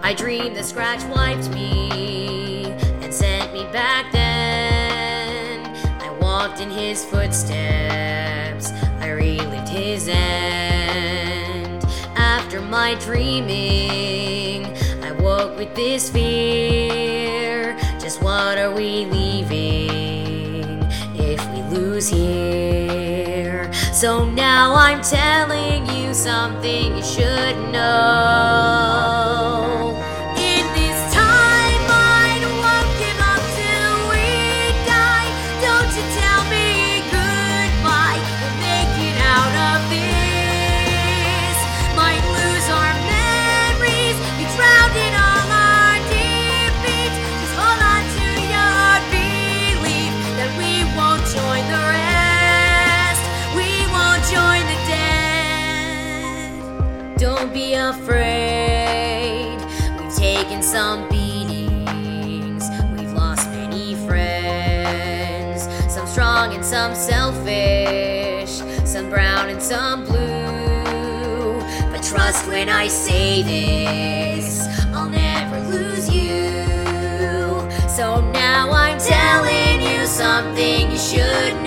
I dreamed the scratch wiped me and sent me back then. I walked in his footsteps, I relived his end. After my dreaming, I woke with this fear. Just what are we leaving if we lose here? So now I'm telling you something you should know. In this time, I won't give up till we die. Don't you tell me goodbye. We'll make it out of this. Might lose our memories, be drowned in all our defeats. Just hold on to your belief that we won't join the rest. We won't join the dead. Don't be afraid. We've taken some beatings. We've lost many friends. Some strong and some selfish. Some brown and some blue. But trust when I say this, I'll never lose you. So now I'm telling you something you should